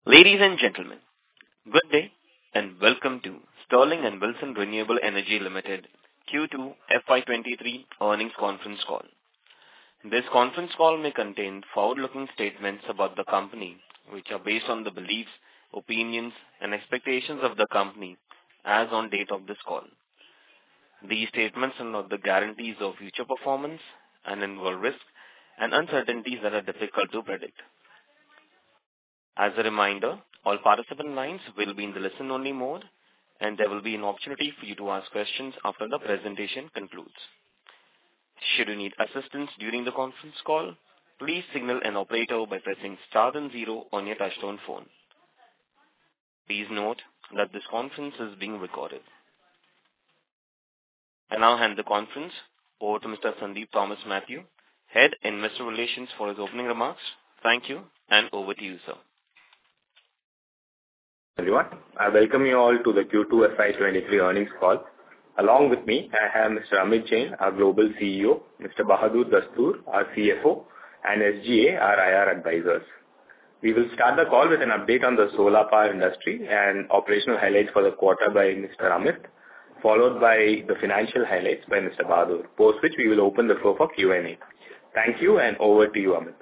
Ladies and gentlemen, good day and welcome to Sterling and Wilson Renewable Energy Limited Q2 FY23 earnings conference call. This conference call may contain forward-looking statements about the company, which are based on the beliefs, opinions, and expectations of the company as on date of this call. These statements are not the guarantees of future performance and involve risks and uncertainties that are difficult to predict. As a reminder, all participant lines will be in the listen-only mode, and there will be an opportunity for you to ask questions after the presentation concludes. Should you need assistance during the conference call, please signal an operator by pressing star and 0 on your touchtone phone. Please note that this conference is being recorded. I now hand the conference over to Mr. Sandeep Thomas Mathew, Head Investor Relations, for his opening remarks. Thank you, and over to you, sir. Everyone, I welcome you all to the Q2 FY23 earnings call. Along with me, I have Mr. Amit Jain, our Global CEO, Mr. Bahadur Dastoor, our CFO, and SGA, our IR advisors. We will start the call with an update on the solar power industry and operational highlights for the quarter by Mr. Amit, followed by the financial highlights by Mr. Bahadur, post which we will open the floor for Q&A. Thank you, and over to you, Amit.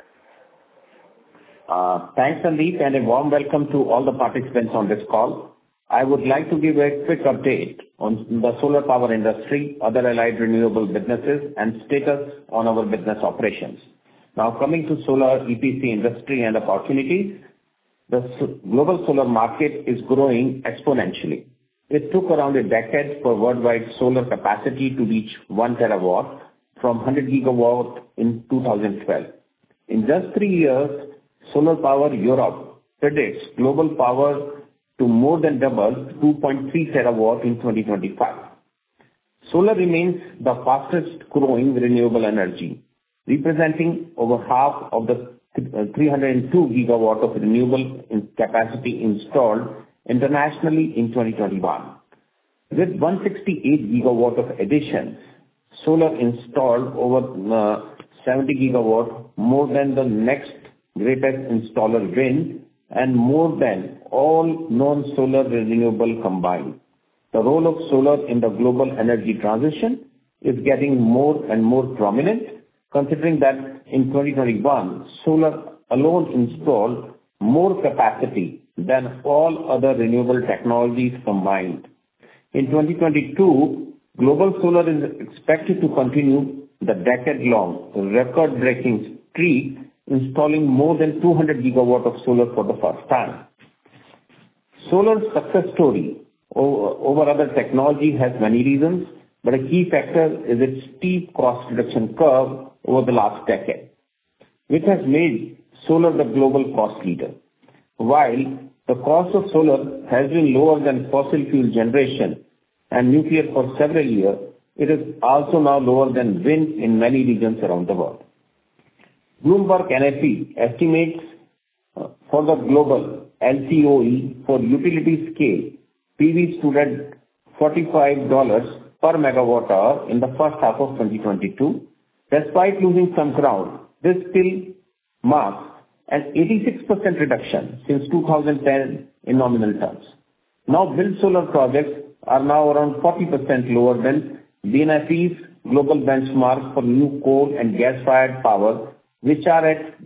Thanks, Sandeep, and a warm welcome to all the participants on this call. I would like to give a quick update on the solar power industry, other allied renewable businesses, and status on our business operations. Now, coming to solar EPC industry and opportunities, the global solar market is growing exponentially. It took around a decade for worldwide solar capacity to reach 1 terawatt from 100 gigawatt in 2012. In just 3 years, Solar Power Europe predicts global power to more than double 2.3 terawatt in 2025. Solar remains the fastest growing renewable energy, representing over half of the 302 gigawatt of renewable capacity installed internationally in 2021. With 168 gigawatt of additions, solar installed over 70 gigawatt, more than the next greatest installer wind, and more than all non-solar renewable combined. The role of solar in the global energy transition is getting more and more prominent, considering that in 2021, solar alone installed more capacity than all other renewable technologies combined. In 2022, global solar is expected to continue the decade-long record-breaking streak, installing more than 200 gigawatt of solar for the first time. Solar's success story over other technology has many reasons, but a key factor is its steep cost reduction curve over the last decade, which has made solar the global cost leader. While the cost of solar has been lower than fossil fuel generation and nuclear for several years, it is also now lower than wind in many regions around the world. Bloomberg NFE estimates for the global LCOE for utility scale PV stood at $45 per megawatt hour in the first half of 2022. Despite losing some ground, this still marks an 86% reduction since 2010 in nominal terms. Now, wind solar projects are now around 40% lower than BNFE's global benchmark for new coal and gas-fired power, which are at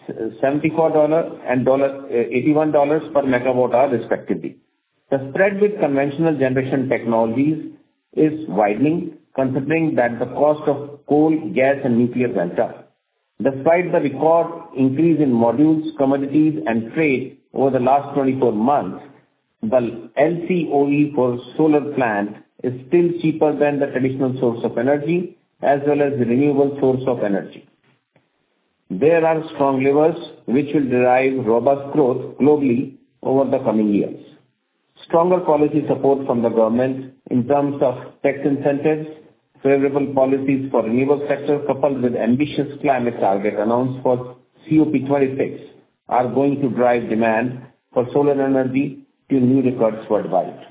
$74 and $81 per megawatt hour respectively. The spread with conventional generation technologies is widening, considering that the cost of coal, gas and nuclear went up. Despite the record increase in modules, commodities and trade over the last 24 months, the LCOE for solar plant is still cheaper than the traditional source of energy as well as the renewable source of energy. There are strong levers which will derive robust growth globally over the coming years. Stronger policy support from the government in terms of tax incentives, favorable policies for renewable sector coupled with ambitious climate target announced for COP26 are going to drive demand for solar energy to new records worldwide.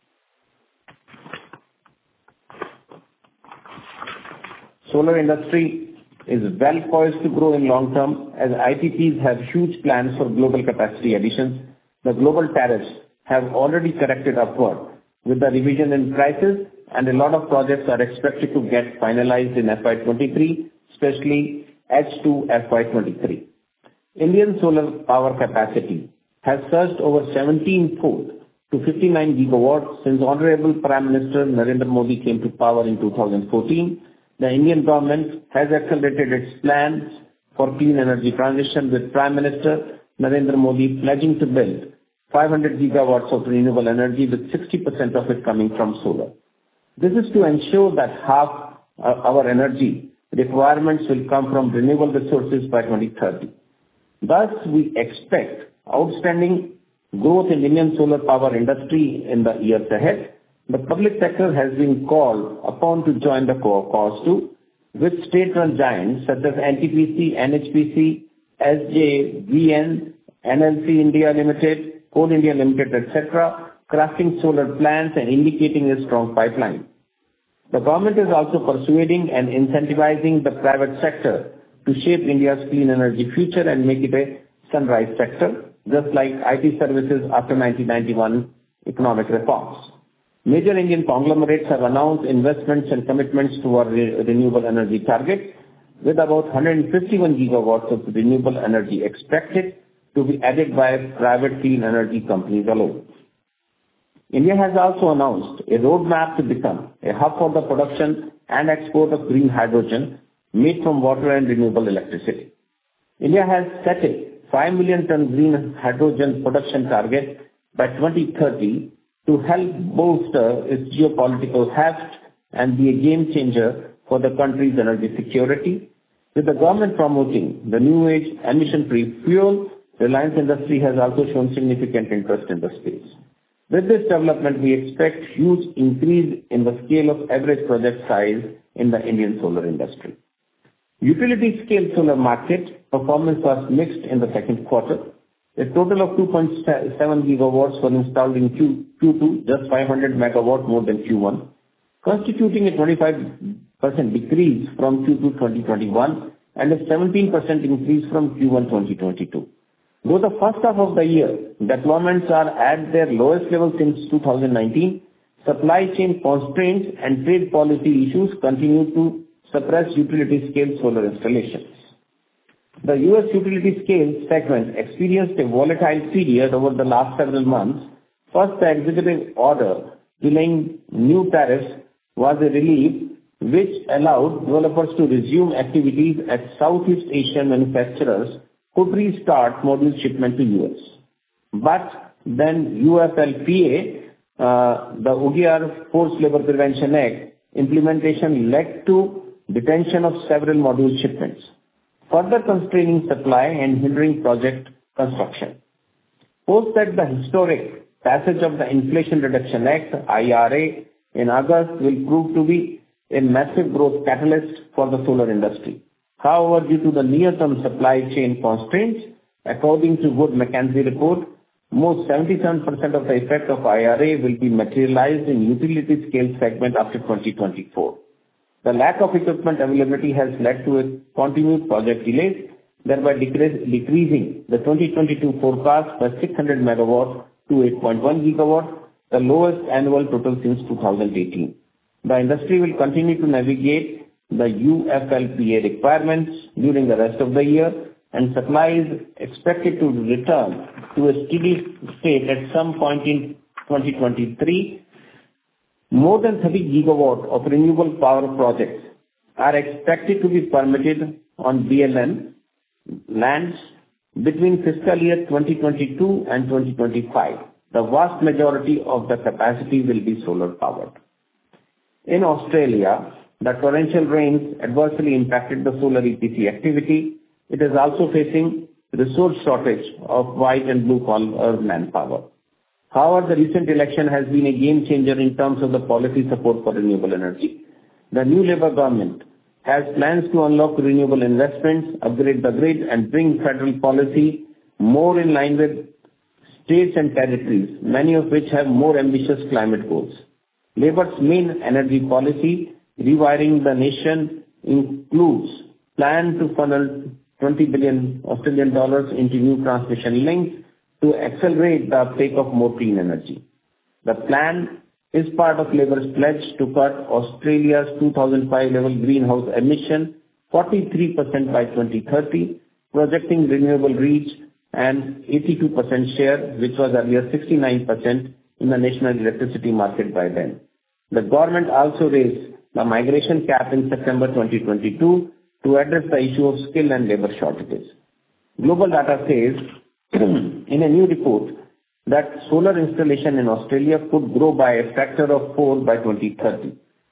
Solar industry is well poised to grow in long term as IPPs have huge plans for global capacity additions. the global tariffs have already corrected upward with the revision in prices, and a lot of projects are expected to get finalized in FY23, especially H2 FY23. Indian solar power capacity has surged over 17-fold to 59 gigawatts since Honorable Prime Minister Narendra Modi came to power in 2014. The Indian government has accelerated its plans for clean energy transition, with Prime Minister Narendra Modi pledging to build 500 gigawatts of renewable energy, with 60% of it coming from solar. This is to ensure that half our energy requirements will come from renewable resources by 2030. Thus, we expect outstanding growth in Indian solar power industry in the years ahead. The public sector has been called upon to join the cause too, with state-run giants such as NTPC, NHPC, SJVN, NLC India Limited, Coal India Limited, etc., crafting solar plans and indicating a strong pipeline. The government is also persuading and incentivizing the private sector to shape India's clean energy future and make it a sunrise sector, just like IT services after 1991 economic reforms. Major Indian conglomerates have announced investments and commitments toward renewable energy targets, with about 151 gigawatts of renewable energy expected to be added by private clean energy companies alone. India has also announced a roadmap to become a hub for the production and export of green hydrogen made from water and renewable electricity. India has set a 5 million ton green hydrogen production target by 2030 to help bolster its geopolitical heft and be a game changer for the country's energy security. With the government promoting the new age emission-free fuel, Reliance Industry has also shown significant interest in the space. With this development, we expect huge increase in the scale of average project size in the Indian solar industry. Utility scale solar market performance was mixed in the second quarter. A total of 2.7 gigawatts were installed in Q2, just 500 megawatt more than Q1, constituting a 25% decrease from Q2 2021 and a 17% increase from Q1 2022. Though the first half of the year deployments are at their lowest level since 2019, supply chain constraints and trade policy issues continue to suppress utility scale solar installations. The US utility scale segment experienced a volatile period over the last several months. First, the executive order delaying new tariffs was a relief which allowed developers to resume activities as Southeast Asian manufacturers could restart module shipment to US. But then UFLPA, the UGR Forced Labor Prevention Act implementation led to detention of several module shipments, further constraining supply and hindering project construction. Post that, the historic passage of the Inflation Reduction Act, IRA, in August will prove to be a massive growth catalyst for the solar industry. However, due to the near-term supply chain constraints, according to Wood Mackenzie report, most 77% of the effect of IRA will be materialized in utility scale segment after 2024. The lack of equipment availability has led to a continued project delays, thereby decreasing the 2022 forecast by 600 megawatts to 8.1 gigawatts, the lowest annual total since 2018. The industry will continue to navigate the UFLPA requirements during the rest of the year, and supply is expected to return to a steady state at some point in 2023. More than 30 gigawatt of renewable power projects are expected to be permitted on BLN lands between fiscal year 2022 and 2025. The vast majority of the capacity will be solar powered. In Australia, the torrential rains adversely impacted the solar EPC activity. It is also facing resource shortage of white and blue collar manpower. However, the recent election has been a game changer in terms of the policy support for renewable energy. The new Labour government has plans to unlock renewable investments, upgrade the grid, and bring federal policy more in line with states and territories, many of which have more ambitious climate goals. Labour's main energy policy, rewiring the nation, includes plan to funnel $20 billion Australian into new transmission links to accelerate the uptake of more clean energy. The plan is part of Labour's pledge to cut Australia's 2005 level greenhouse emission 43% by 2030, projecting renewable reach and 82% share, which was earlier 69% in the national electricity market by then. The government also raised the migration cap in September 2022 to address the issue of skill and labour shortages. Global Data says in a new report that solar installation in Australia could grow by a factor of 4 by 2030.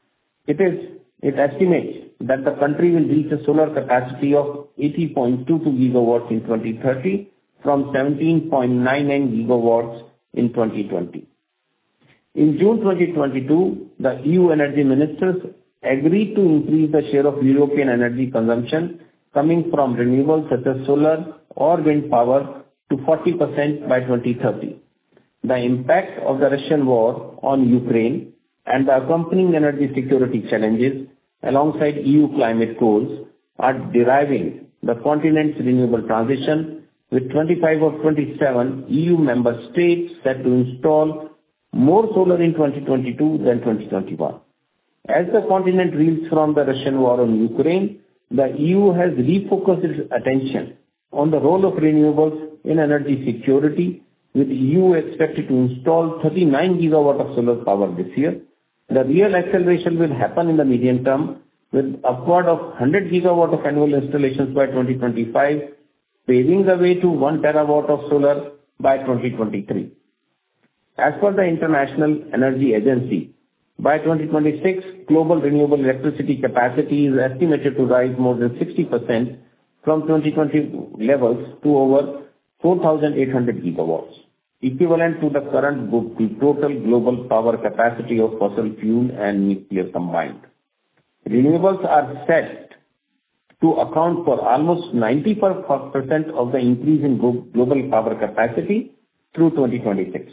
It estimates that the country will reach a solar capacity of 80.22 gigawatts in 2030 from 17.99 gigawatts in 2020. In June 2022, the EU energy ministers agreed to increase the share of European energy consumption coming from renewables such as solar or wind power to 40% by 2030. The impact of the Russian war on Ukraine and the accompanying energy security challenges alongside EU climate goals are driving the continent's renewable transition, with 25 of 27 EU member states set to install more solar in 2022 than 2021. As the continent reels from the Russian war on Ukraine, the EU has refocused its attention on the role of renewables in energy security, with EU expected to install 39 gigawatt of solar power this year. The real acceleration will happen in the medium term, with upward of 100 gigawatt of annual installations by 2025, paving the way to 1 terawatt of solar by 2023. As per the International Energy Agency, by 2026, global renewable electricity capacity is estimated to rise more than 60% from 2020 levels to over 4,800 gigawatts, equivalent to the current total global power capacity of fossil fuel and nuclear combined. Renewables are set to account for almost 90% of the increase in global power capacity through 2026.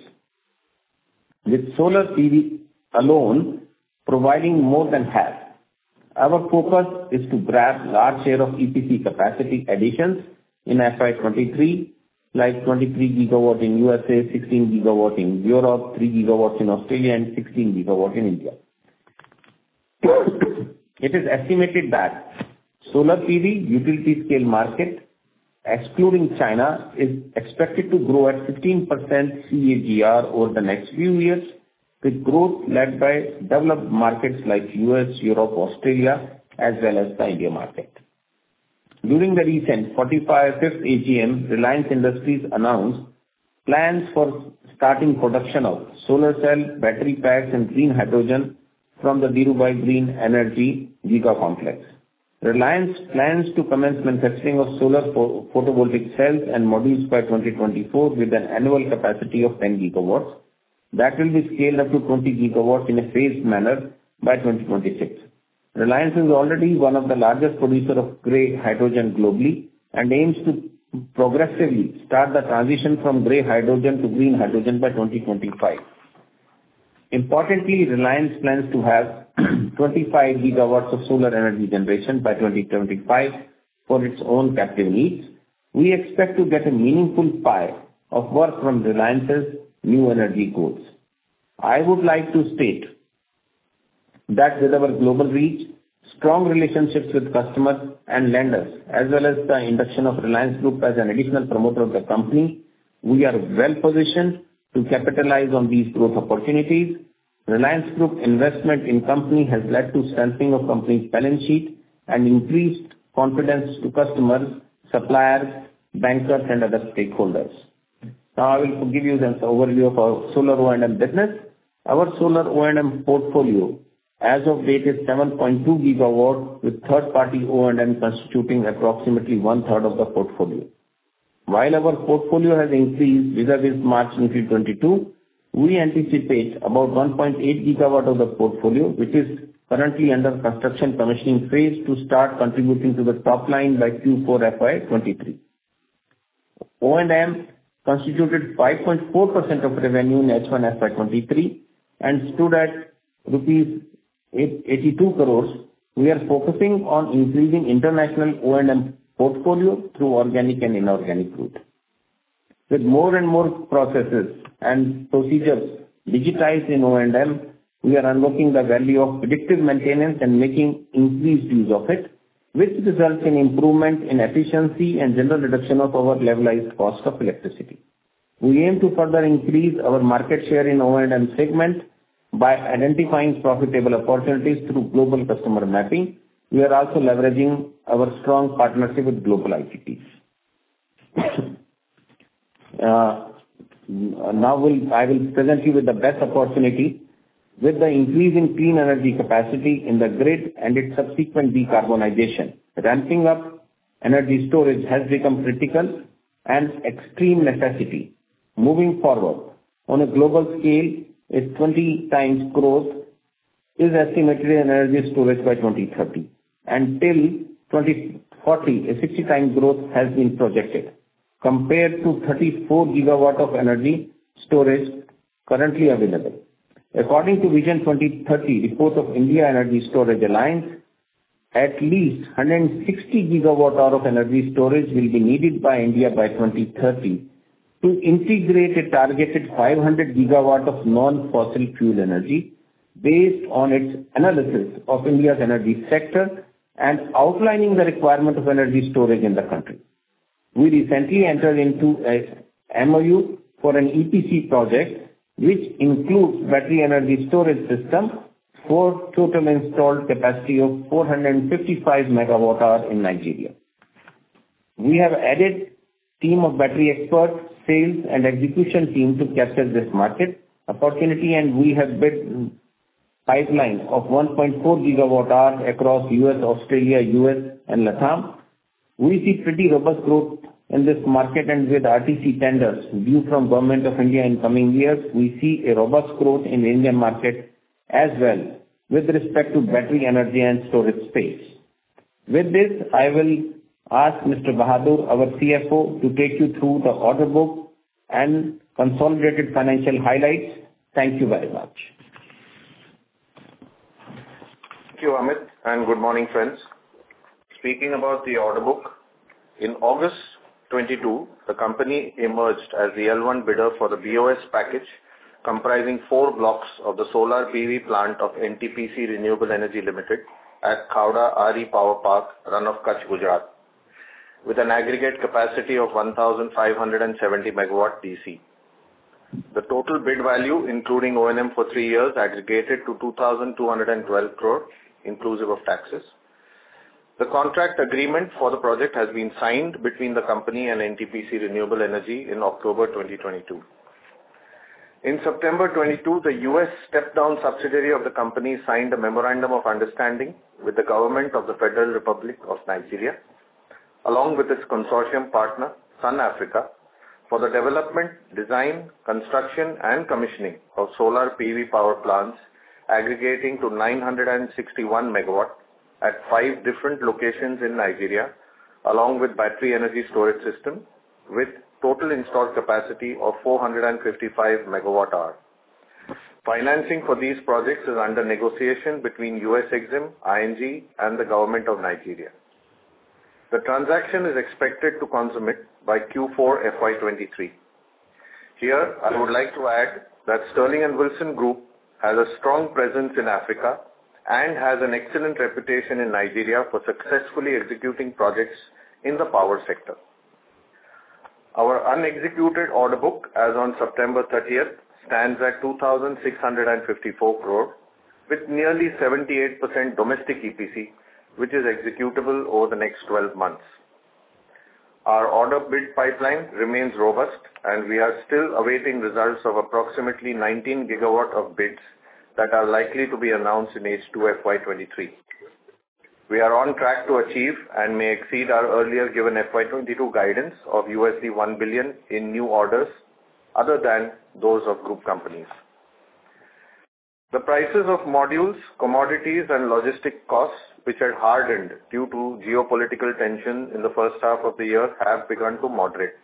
With solar PV alone providing more than half, our focus is to grab large share of EPC capacity additions in FY23, like 23 gigawatt in USA, 16 gigawatt in Europe, 3 gigawatts in Australia, and 16 gigawatt in India. It is estimated that solar PV utility scale market, excluding China, is expected to grow at 15% CAGR over the next few years, with growth led by developed markets like US, Europe, Australia, as well as the India market. During the recent 45th AGM, Reliance Industries announced plans for starting production of solar cell, battery packs, and green hydrogen from the Dhirubhai Green Energy Giga Complex. Reliance plans to commence manufacturing of solar photovoltaic cells and modules by 2024 with an annual capacity of 10 gigawatts. That will be scaled up to 20 gigawatts in a phased manner by 2026. Reliance is already one of the largest producers of grey hydrogen globally and aims to progressively start the transition from grey hydrogen to green hydrogen by 2025. Importantly, Reliance plans to have 25 gigawatts of solar energy generation by 2025 for its own captive needs. We expect to get a meaningful pie of work from Reliance's new energy goals. I would like to state that with our global reach, strong relationships with customers and lenders, as well as the induction of Reliance Group as an additional promoter of the company, we are well positioned to capitalize on these growth opportunities. Reliance Group investment in company has led to strengthening of company's balance sheet and increased confidence to customers, suppliers, bankers, and other stakeholders. Now I will give you an overview of our solar O&M business. Our solar O&M portfolio as of date is 7.2 gigawatt, with third-party O&M constituting approximately one-third of the portfolio. While our portfolio has increased vis-à-vis March 2022, we anticipate about 1.8 gigawatt of the portfolio, which is currently under construction commissioning phase, to start contributing to the top line by Q4 FY23. O&M constituted 5.4% of revenue in H1 FY23 and stood at rupees 82 crores. We are focusing on increasing international O&M portfolio through organic and inorganic route. With more and more processes and procedures digitized in O&M, we are unlocking the value of predictive maintenance and making increased use of it, which results in improvement in efficiency and general reduction of our levelized cost of electricity. We aim to further increase our market share in O&M segment by identifying profitable opportunities through global customer mapping. We are also leveraging our strong partnership with global IPPs. I will present you with the best opportunity. With the increase in clean energy capacity in the grid and its subsequent decarbonization, ramping up energy storage has become critical and extreme necessity. Moving forward, on a global scale, a 20 times growth is estimated in energy storage by 2030. Until 2040, a 60 times growth has been projected, compared to 34 gigawatt of energy storage currently available. According to Vision 2030 report of India Energy Storage Alliance, at least 160 gigawatt hour of energy storage will be needed by India by 2030 to integrate a targeted 500 gigawatt of non-fossil fuel energy based on its analysis of India's energy sector and outlining the requirement of energy storage in the country. We recently entered into a MOU for an EPC project which includes battery energy storage system for total installed capacity of 455 megawatt hour in Nigeria. We have added team of battery experts, sales and execution team to capture this market opportunity, and we have built pipeline of 1.4 gigawatt hour across US, Australia, US and Latam. We see pretty robust growth in this market, and with RTC tenders due from Government of India in coming years, we see a robust growth in the Indian market as well with respect to battery energy and storage space. With this, I will ask Mr. Bahadur, our CFO, to take you through the order book and consolidated financial highlights. Thank you very much. Thank you, Amit, and good morning, friends. Speaking about the order book, in August 22, the company emerged as the L1 bidder for the BOS package comprising 4 blocks of the solar PV plant of NTPC Renewable Energy Limited at Khavda RE Power Park, Run of Kutch, Gujarat, with an aggregate capacity of 1,570 megawatt DC. The total bid value, including O&M for 3 years, aggregated to 2,212 crore, inclusive of taxes. The contract agreement for the project has been signed between the company and NTPC Renewable Energy in October 2022. In September 22, the US step-down subsidiary of the company signed a memorandum of understanding with the government of the Federal Republic of Nigeria, along with its consortium partner, Sun Africa, for the development, design, construction and commissioning of solar PV power plants aggregating to 961 megawatt at 5 different locations in Nigeria, along with battery energy storage system with total installed capacity of 455 megawatt hour. Financing for these projects is under negotiation between US Exim, ING and the government of Nigeria. The transaction is expected to consummate by Q4 FY23. Here, I would like to add that Sterling and Wilson Group has a strong presence in Africa and has an excellent reputation in Nigeria for successfully executing projects in the power sector. Our unexecuted order book as on September 30th stands at 2,654 crore with nearly 78% domestic EPC, which is executable over the next 12 months. Our order bid pipeline remains robust and we are still awaiting results of approximately 19 gigawatt of bids that are likely to be announced in H2 FY23. We are on track to achieve and may exceed our earlier given FY22 guidance of $1 billion in new orders other than those of group companies. The prices of modules, commodities and logistic costs, which had hardened due to geopolitical tension in the first half of the year, have begun to moderate.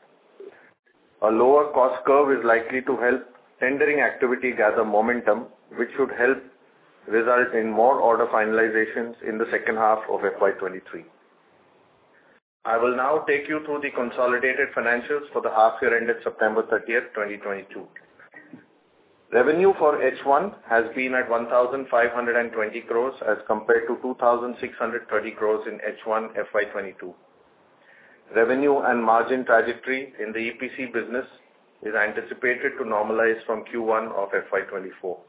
A lower cost curve is likely to help tendering activity gather momentum, which should help result in more order finalizations in the second half of FY23. I will now take you through the consolidated financials for the half year ended September 30th, 2022. Revenue for H1 has been at 1,520 crores as compared to 2,630 crores in H1 FY22. Revenue and margin trajectory in the EPC business is anticipated to normalize from Q1 of FY24.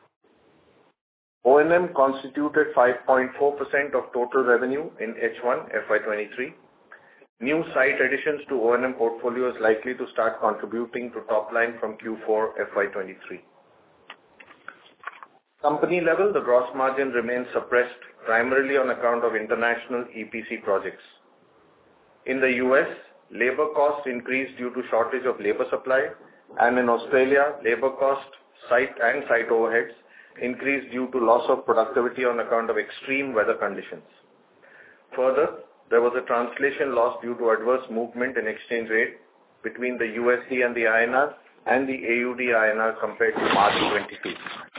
O&M constituted 5.4% of total revenue in H1 FY23. New site additions to O&M portfolio is likely to start contributing to top line from Q4 FY23. Company level, the gross margin remains suppressed primarily on account of international EPC projects. In the US, labor costs increased due to shortage of labor supply, and in Australia, labor cost, site overheads increased due to loss of productivity on account of extreme weather conditions. Further, there was a translation loss due to adverse movement in exchange rate between the USD and the INR and the AUD INR compared to March 22.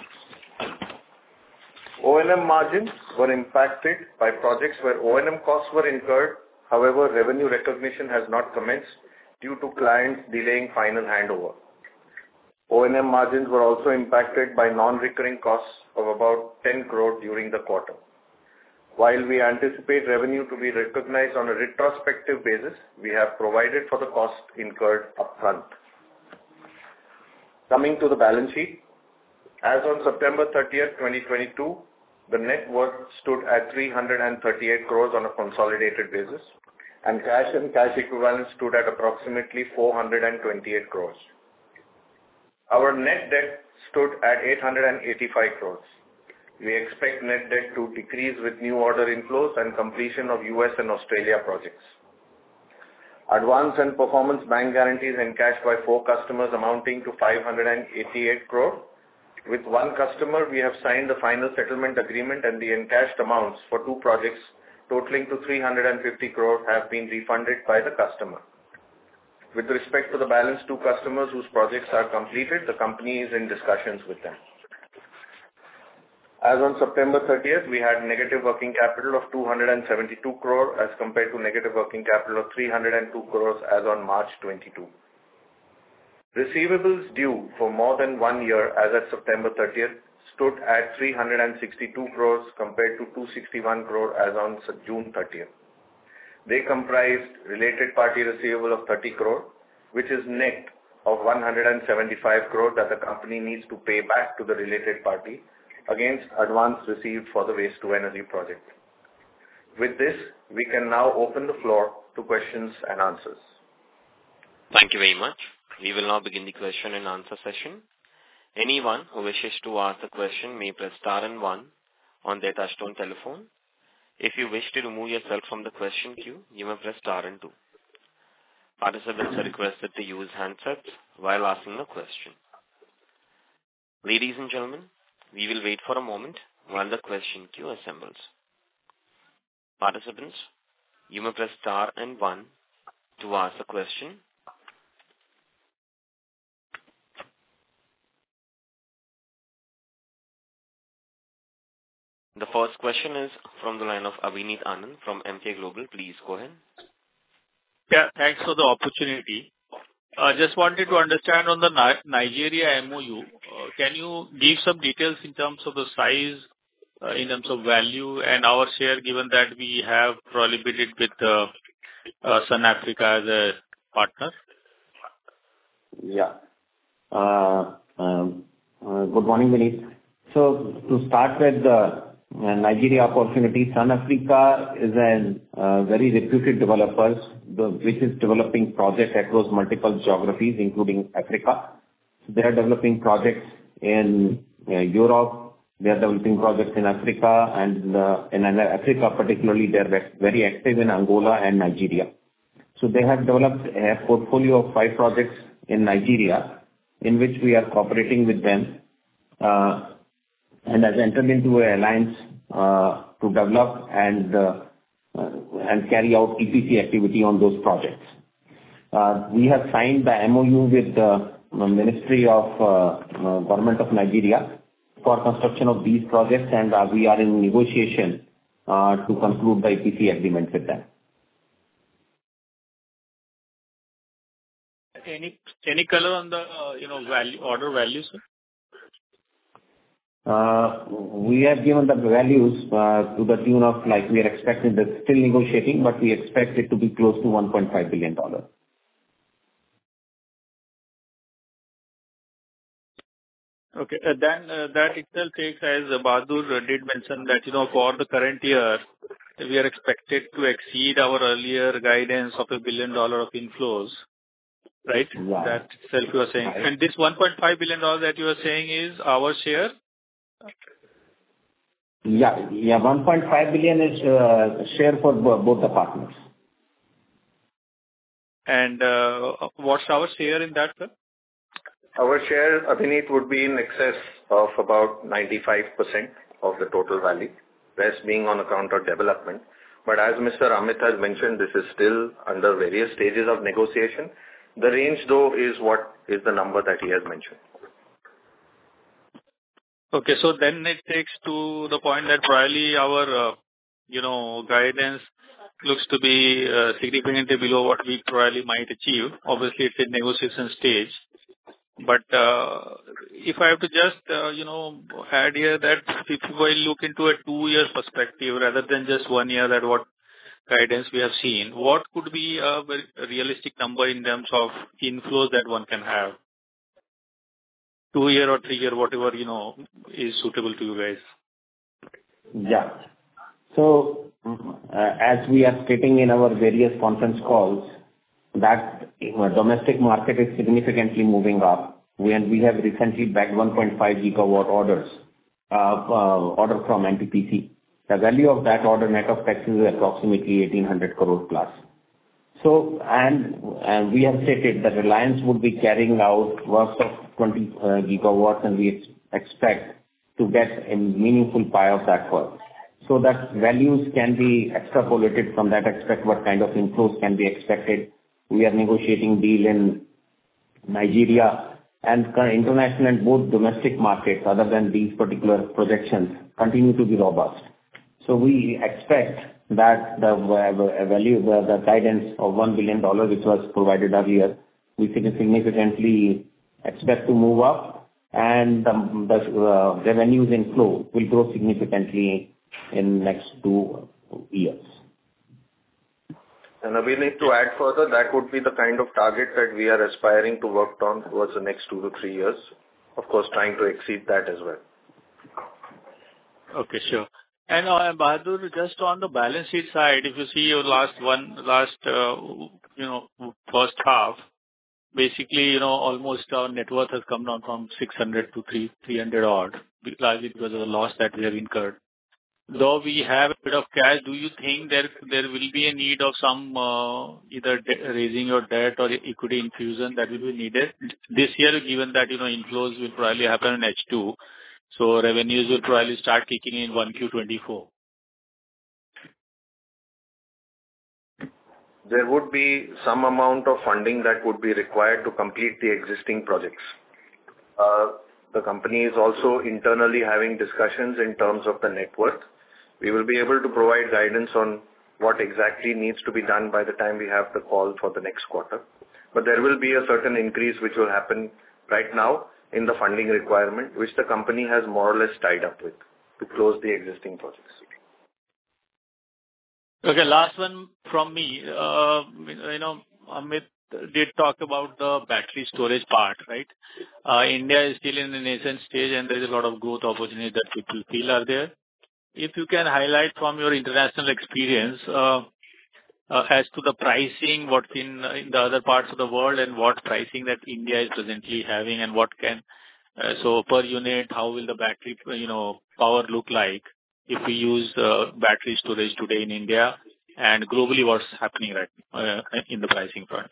O&M margins were impacted by projects where O&M costs were incurred. However, revenue recognition has not commenced due to clients delaying final handover. O&M margins were also impacted by non-recurring costs of about 10 crore during the quarter. While we anticipate revenue to be recognized on a retrospective basis, we have provided for the cost incurred upfront. Coming to the balance sheet, as on September 30th, 2022, the net worth stood at 338 crores on a consolidated basis, and cash and cash equivalents stood at approximately 428 crores. Our net debt stood at 885 crores. We expect net debt to decrease with new order inflows and completion of US and Australia projects. Advance and performance bank guarantees encashed by 4 customers amounting to 588 crore. With one customer, we have signed the final settlement agreement, and the encashed amounts for 2 projects totaling to 350 crore have been refunded by the customer. With respect to the balance 2 customers whose projects are completed, the company is in discussions with them. As on September 30th, we had negative working capital of 272 crore as compared to negative working capital of 302 crores as on March 22. Receivables due for more than 1 year as at September 30th stood at 362 crores compared to 261 crore as on June 30th. They comprised related party receivable of 30 crore, which is net of 175 crore that the company needs to pay back to the related party against advance received for the waste to energy project. With this, we can now open the floor to questions and answers. Thank you very much. We will now begin the question and answer session. Anyone who wishes to ask a question may press star and 1 on their touchtone telephone. If you wish to remove yourself from the question queue, you may press star and 2. Participants are requested to use handsets while asking a question. Ladies and gentlemen, we will wait for a moment while the question queue assembles. Participants, you may press star and 1 to ask a question. The first question is from the line of Abhineet Anand from Emkay Global. Please go ahead. Yeah, thanks for the opportunity. Just wanted to understand on the Nigeria MOU, can you give some details in terms of the size, in terms of value and our share, given that we have probably bid it with Sun Africa as a partner? Yeah. Good morning, Vineet. So to start with the Nigeria opportunity, Sun Africa is a very reputed developer, which is developing projects across multiple geographies, including Africa. They are developing projects in Europe. They are developing projects in Africa, and in Africa particularly, they are very active in Angola and Nigeria. So they have developed a portfolio of 5 projects in Nigeria, in which we are cooperating with them, and has entered into an alliance to develop and carry out EPC activity on those projects. We have signed the MOU with the Ministry of Government of Nigeria for construction of these projects, and we are in negotiation to conclude the EPC agreement with them. Any color on the, order values, sir? We have given the values to the tune of, like, we are expecting that, still negotiating, but we expect it to be close to $1.5 billion. Okay. Then that itself takes, as Bahadur did mention, that, for the current year, we are expected to exceed our earlier guidance of $1 billion of inflows, right? Yeah. That itself you are saying. Right. And this $1.5 billion that you are saying is our share? Yeah. 1.5 billion is share for both the partners. And what's our share in that, sir? Our share, Abhineet, would be in excess of about 95% of the total value, rest being on account of development. But as Mr. Amit has mentioned, this is still under various stages of negotiation. The range, though, is what is the number that he has mentioned. Okay, so then it takes to the point that probably our, guidance looks to be significantly below what we probably might achieve. Obviously, it's in negotiation stage. But if I have to just, add here that if we look into a 2-year perspective rather than just 1 year, that what guidance we have seen, what could be a very realistic number in terms of inflows that one can have? 2-year or 3-year, whatever, is suitable to you guys. Yeah. So, as we are stating in our various conference calls, that domestic market is significantly moving up. We have recently bagged 1.5 gigawatt order from NTPC. The value of that order net of taxes is approximately 1,800 crore plus. So, and we have stated that Reliance would be carrying out works of 20 gigawatts, and we expect to get a meaningful pie of that work. So that values can be extrapolated from that aspect, what kind of inflows can be expected. We are negotiating deal in Nigeria and international and both domestic markets, other than these particular projections, continue to be robust. So we expect that the value, the guidance of $1 billion, which was provided earlier, we significantly expect to move up, and the revenues inflow will grow significantly in next 2 years. And we need to add further, that would be the kind of target that we are aspiring to work on towards the next 2 to 3 years. Of course, trying to exceed that as well. Okay, sure. And Bahadur, just on the balance sheet side, if you see your first half, basically, almost our net worth has come down from 600 to 300 odd, largely because of the loss that we have incurred. Though we have a bit of cash, do you think there will be a need of some either raising your debt or equity infusion that will be needed this year, given that inflows will probably happen in H2, so revenues will probably start kicking in 1Q24? There would be some amount of funding that would be required to complete the existing projects. The company is also internally having discussions in terms of the net worth. We will be able to provide guidance on what exactly needs to be done by the time we have the call for the next quarter. But there will be a certain increase which will happen right now in the funding requirement, which the company has more or less tied up with to close the existing projects. Okay, last one from me. Amit did talk about the battery storage part, right? India is still in the nascent stage, and there is a lot of growth opportunities that people feel are there. If you can highlight from your international experience as to the pricing, what's in the other parts of the world, and what pricing that India is presently having, and what can so per unit, how will the battery power look like if we use battery storage today in India, and globally what's happening right in the pricing front?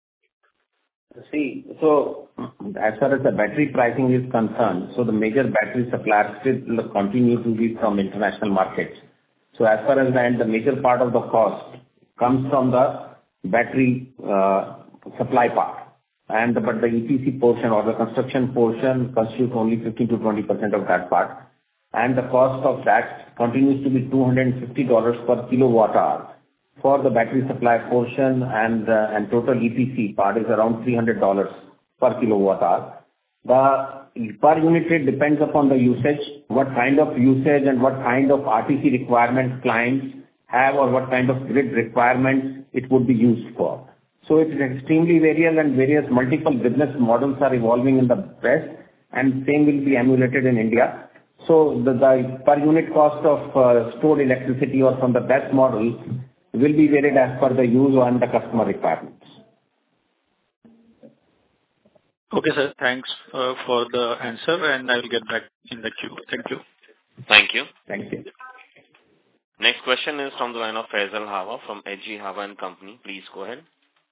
See, so as far as the battery pricing is concerned, so the major battery suppliers still continue to be from international markets. So as far as the major part of the cost comes from the battery supply part, but the EPC portion or the construction portion constitutes only 15 to 20% of that part, and the cost of that continues to be $250 per kilowatt hour for the battery supply portion and total EPC part is around $300 per kilowatt hour. The per unit rate depends upon the usage, what kind of usage and what kind of RTC requirements clients have or what kind of grid requirements it would be used for. So it is extremely variable and various multiple business models are evolving in the West and same will be emulated in India. So the per unit cost of stored electricity or from the BESS model will be varied as per the use and the customer requirements. Okay, sir. Thanks for the answer, and I will get back in the queue. Thank you. Thank you. Thank you. Next question is from the line of Faisal Hawa from HG Hawa and Company. Please go ahead.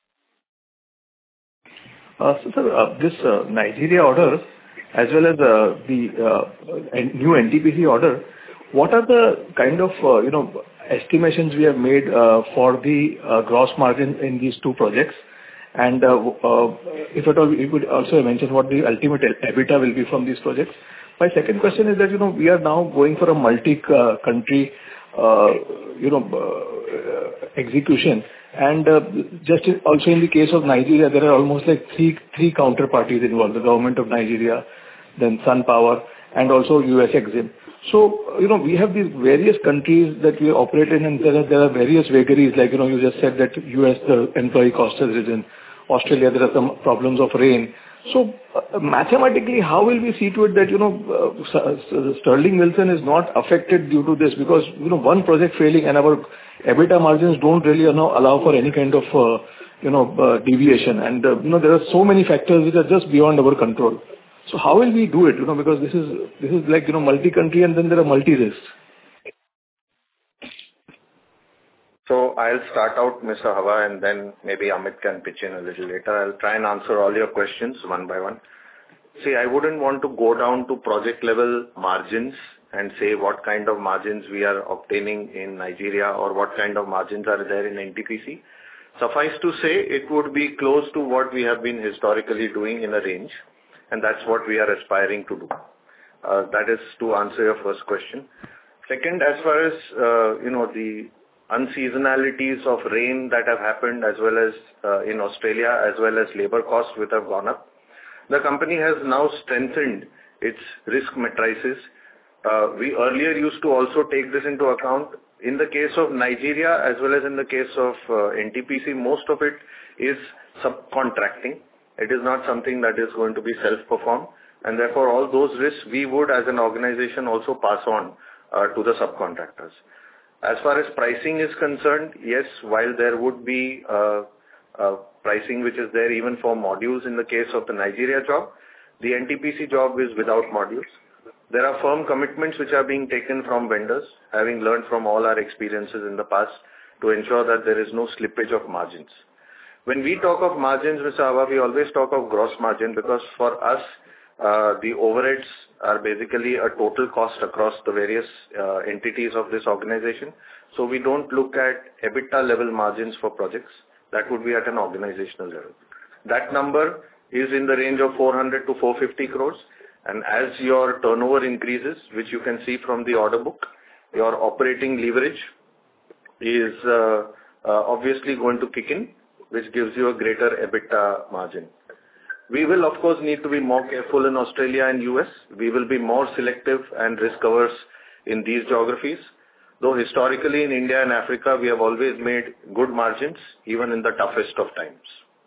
So, sir, this Nigeria order as well as the new NTPC order, what are the kind of estimations we have made for the gross margin in these two projects? And if at all, you could also mention what the ultimate EBITDA will be from these projects. My second question is that, we are now going for a multi-country, execution. And just also in the case of Nigeria, there are almost like three counterparties involved, the government of Nigeria, then Sun Power, and also US Exim. So, we have these various countries that we operate in, and there are various vagaries, like, you just said that US, the employee cost has risen. Australia, there are some problems of rain. So, mathematically, how will we see to it that, Sterling Wilson is not affected due to this? Because, one project failing and our EBITDA margins don't really allow for any kind of, deviation. And, there are so many factors which are just beyond our control. So how will we do it? Because this is like, multi-country and then there are multi-risks. So I'll start out, Mr. Hawa, and then maybe Amit can pitch in a little later. I'll try and answer all your questions one by one. See, I wouldn't want to go down to project level margins and say what kind of margins we are obtaining in Nigeria or what kind of margins are there in NTPC. Suffice to say, it would be close to what we have been historically doing in a range, and that's what we are aspiring to do. That is to answer your first question. Second, as far as, the unseasonalities of rain that have happened as well as in Australia, as well as labor costs which have gone up, the company has now strengthened its risk matrices. We earlier used to also take this into account. In the case of Nigeria as well as in the case of NTPC, most of it is subcontracting. It is not something that is going to be self-performed, and therefore all those risks we would as an organization also pass on to the subcontractors. As far as pricing is concerned, yes, while there would be pricing which is there even for modules in the case of the Nigeria job, the NTPC job is without modules. There are firm commitments which are being taken from vendors, having learned from all our experiences in the past, to ensure that there is no slippage of margins. When we talk of margins, Mr. Hawa, we always talk of gross margin because for us, the overheads are basically a total cost across the various entities of this organization. So we don't look at EBITDA level margins for projects. That would be at an organizational level. That number is in the range of 400 to 450 crores. And as your turnover increases, which you can see from the order book, your operating leverage is obviously going to kick in, which gives you a greater EBITDA margin. We will, of course, need to be more careful in Australia and US. We will be more selective and risk-averse in these geographies. Though historically in India and Africa, we have always made good margins, even in the toughest of times.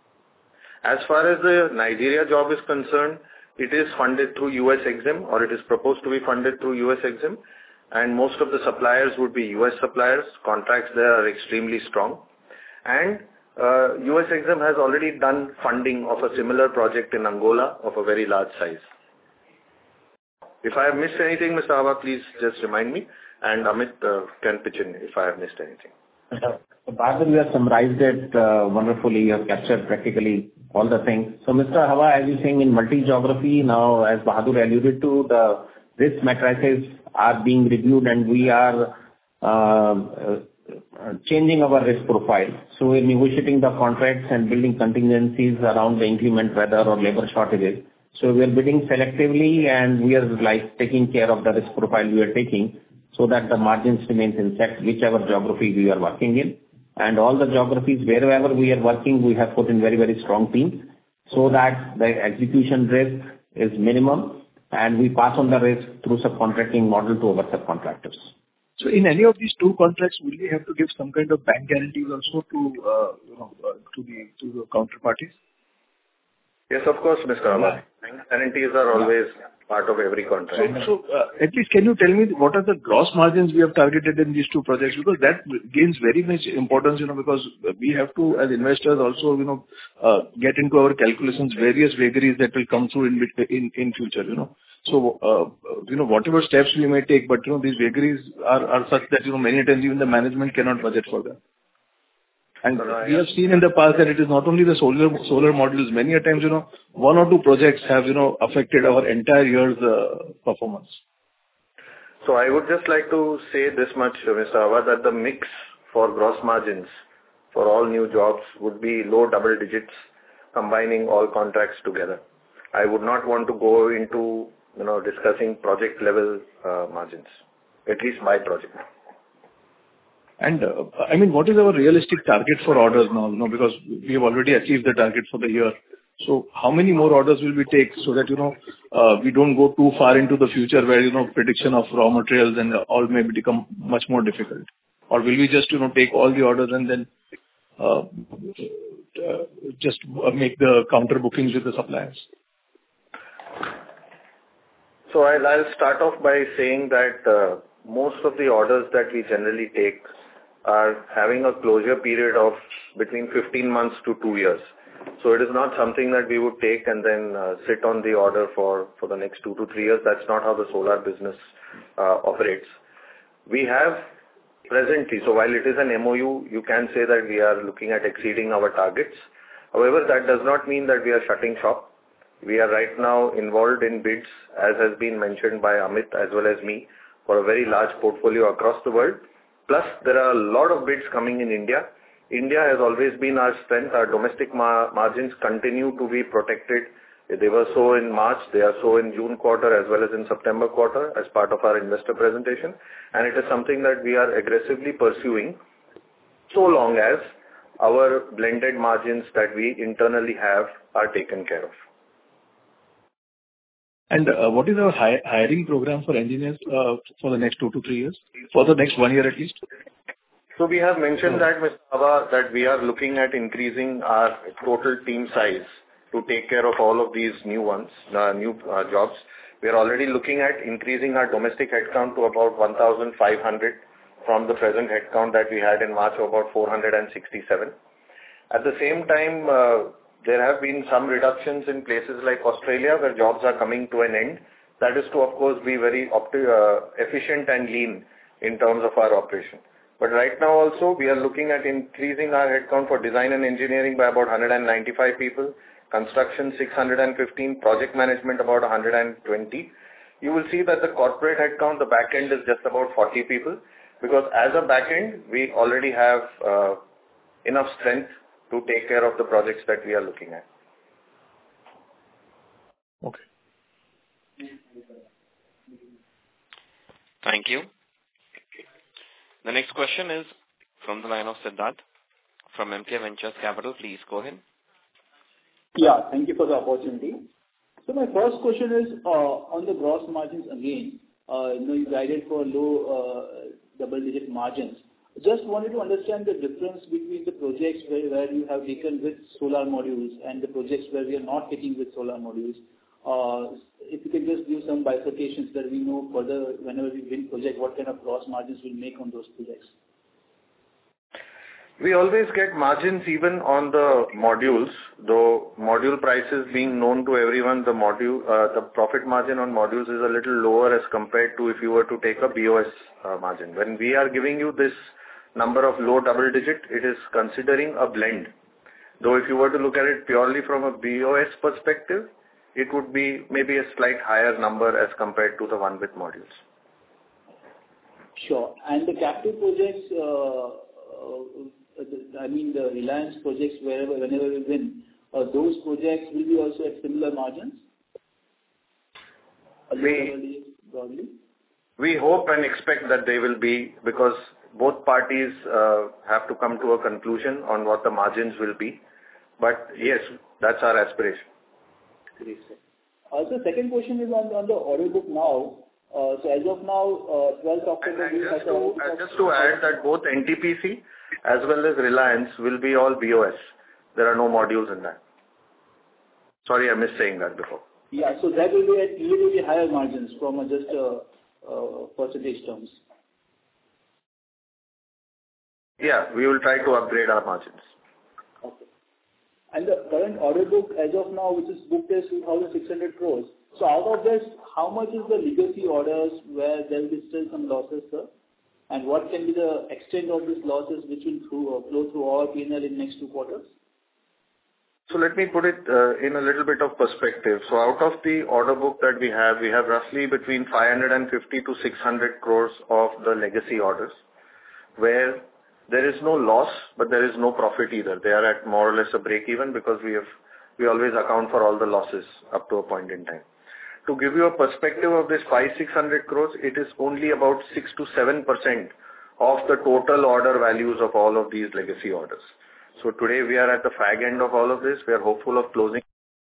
As far as the Nigeria job is concerned, it is funded through US Exim, or it is proposed to be funded through US Exim, and most of the suppliers would be US suppliers. Contracts there are extremely strong. And US Exim has already done funding of a similar project in Angola of a very large size. If I have missed anything, Mr. Hawa, please just remind me, and Amit can pitch in if I have missed anything. Bahadur, you have summarized it wonderfully. You have captured practically all the things. So, Mr. Hawa, as you're saying, in multi-geography now, as Bahadur alluded to, the risk matrices are being reviewed and we are changing our risk profile. So we're negotiating the contracts and building contingencies around the inclement weather or labor shortages. So we're bidding selectively and we are taking care of the risk profile we are taking so that the margins remains intact, whichever geography we are working in. and all the geographies, wherever we are working, we have put in very, very strong teams so that the execution risk is minimum, and we pass on the risk through subcontracting model to our subcontractors. So in any of these two contracts, will we have to give some kind of bank guarantees also to the counterparties? Yes, of course, Mr. Ahmed. Bank guarantees are always part of every contract. So, at least can you tell me what are the gross margins we have targeted in these two projects? Because that gains very much importance, because we have to, as investors, also, get into our calculations various vagaries that will come through in future. So, whatever steps we may take, but these vagaries are such that many times even the management cannot budget for them. And we have seen in the past that it is not only the solar modules. Many a times, one or two projects have, affected our entire year's performance. So I would just like to say this much, Mr. Awa, that the mix for gross margins for all new jobs would be low double digits, combining all contracts together. I would not want to go into, discussing project level margins, at least by project. And what is our realistic target for orders now? Because we have already achieved the target for the year. So how many more orders will we take so that, we don't go too far into the future where, prediction of raw materials and all may become much more difficult? Or will we just, take all the orders and then just make the counter bookings with the suppliers? So I'll start off by saying that most of the orders that we generally take are having a closure period of between 15 months to 2 years. So it is not something that we would take and then sit on the order for the next 2 to 3 years. That's not how the solar business operates. We have presently, so while it is an MOU, you can say that we are looking at exceeding our targets. However, that does not mean that we are shutting shop. We are right now involved in bids, as has been mentioned by Amit as well as me, for a very large portfolio across the world. Plus, there are a lot of bids coming in India. India has always been our strength. Our domestic margins continue to be protected. They were so in March, they are so in June quarter as well as in September quarter as part of our investor presentation. And it is something that we are aggressively pursuing so long as our blended margins that we internally have are taken care of. And what is our hiring program for engineers for the next 2 to 3 years? For the next 1 year at least? So we have mentioned that, Mr. Ava, that we are looking at increasing our total team size to take care of all of these new jobs. We are already looking at increasing our domestic headcount to about 1,500 from the present headcount that we had in March of about 467. At the same time, there have been some reductions in places like Australia where jobs are coming to an end. That is to, of course, be very efficient and lean in terms of our operation. But right now also, we are looking at increasing our headcount for design and engineering by about 195 people, construction 615, project management about 120. You will see that the corporate headcount, the back end is just about 40 people, because as a back end, we already have enough strength to take care of the projects that we are looking at. Okay. Thank you. The next question is from the line of Siddharth from MK Ventures Capital. Please go ahead. Yeah, thank you for the opportunity. So my first question is on the gross margins again. You guided for low double-digit margins. Just wanted to understand the difference between the projects where you have taken with solar modules and the projects where we are not taking with solar modules. If you can just give some bifurcations that we know further whenever we win project, what kind of gross margins we'll make on those projects. We always get margins even on the modules, though module prices being known to everyone, the profit margin on modules is a little lower as compared to if you were to take a BOS margin. When we are giving you this number of low double digit, it is considering a blend. Though if you were to look at it purely from a BOS perspective, it would be maybe a slight higher number as compared to the one with modules. Sure. And the captive projects, the Reliance projects, whenever we win, those projects will be also at similar margins? We hope and expect that they will be, because both parties have to come to a conclusion on what the margins will be. But yes, that's our aspiration. Great, sir. So second question is on the order book now. So as of now, 12th October... And just to add that both NTPC as well as Reliance will be all BOS. There are no modules in that. Sorry, I missed saying that before. Yeah, so that will be at relatively higher margins from just percentage terms. Yeah, we will try to upgrade our margins. Okay. And the current order book as of now, which is booked as 2,600 crores. So out of this, how much is the legacy orders where there will be still some losses, sir? And what can be the extent of these losses which will flow through our P&L in next 2 quarters? So let me put it in a little bit of perspective. So out of the order book that we have roughly between 550 to 600 crores of the legacy orders, where there is no loss, but there is no profit either. They are at more or less a break even because we always account for all the losses up to a point in time. To give you a perspective of this 500-600 crores, it is only about 6 to 7% of the total order values of all of these legacy orders. So today we are at the fag end of all of this. We are hopeful of closing.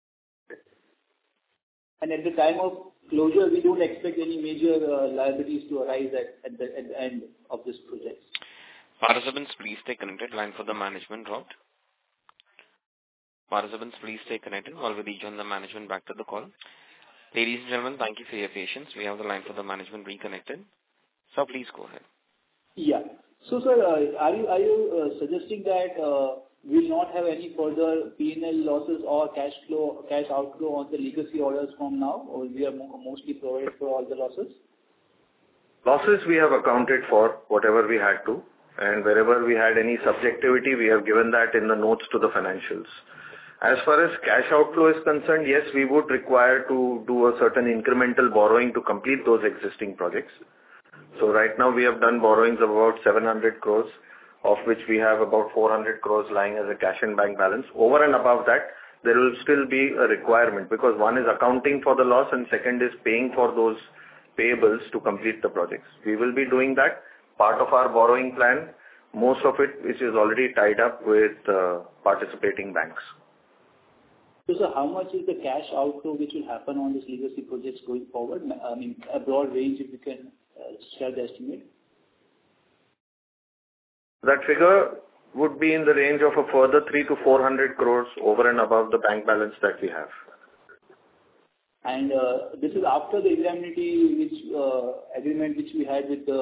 And at the time of closure, we don't expect any major liabilities to arise at the end of this project. Participants, please stay connected. Line for the management dropped. Participants, please stay connected while we rejoin the management back to the call. Ladies and gentlemen, thank you for your patience. We have the line for the management reconnected. So please go ahead. Yeah. So, sir, are you suggesting that we will not have any further P&L losses or cash outflow on the legacy orders from now, or we are mostly provided for all the losses? Losses we have accounted for whatever we had to, and wherever we had any subjectivity, we have given that in the notes to the financials. As far as cash outflow is concerned, yes, we would require to do a certain incremental borrowing to complete those existing projects. So right now we have done borrowings of about 700 crores, of which we have about 400 crores lying as a cash and bank balance. Over and above that, there will still be a requirement because one is accounting for the loss and second is paying for those payables to complete the projects. We will be doing that. Part of our borrowing plan, most of it which is already tied up with participating banks. So, sir, how much is the cash outflow which will happen on these legacy projects going forward? I mean, a broad range if you can share the estimate. That figure would be in the range of a further 300 to 400 crores over and above the bank balance that we have. And this is after the indemnity agreement which we had with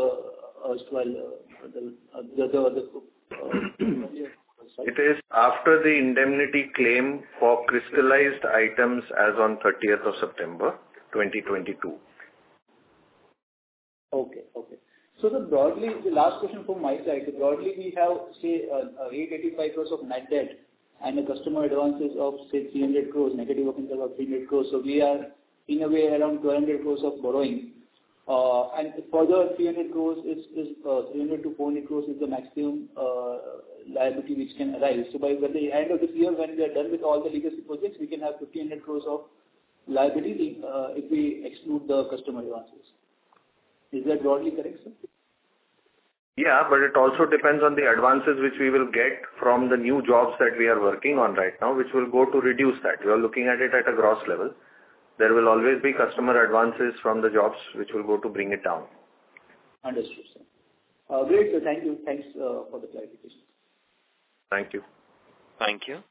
It is after the indemnity claim for crystallized items as on 30th of September 2022. Okay. So broadly, the last question from my side. So broadly, we have, say, 885 crores of net debt and a customer advances of, say, 300 crores, negative working capital of 300 crores. So we are, in a way, around 1200 crores of borrowing. And further 300 crores is 300 to 400 crores is the maximum liability which can arise. So by the end of this year, when we are done with all the legacy projects, we can have 1500 crores of liability if we exclude the customer advances. Is that broadly correct, sir? Yeah, but it also depends on the advances which we will get from the new jobs that we are working on right now, which will go to reduce that. We are looking at it at a gross level. There will always be customer advances from the jobs which will go to bring it down. Understood, sir. Great, sir. Thank you. Thanks for the clarification. Thank you. Thank you.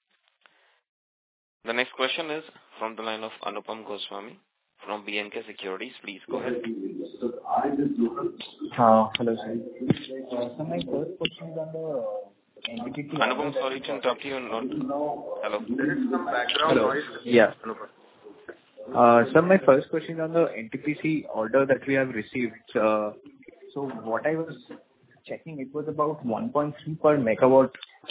The next question is from the line of Anupam Goswami from B&K Securities. Please go ahead. Hello, sir. So my first question is on the NTPC. Anupam, sorry to interrupt you. Hello. There is some background noise. Yeah. So my first question is on the NTPC order that we have received. So what I was checking, it was about 1.3 per megawatt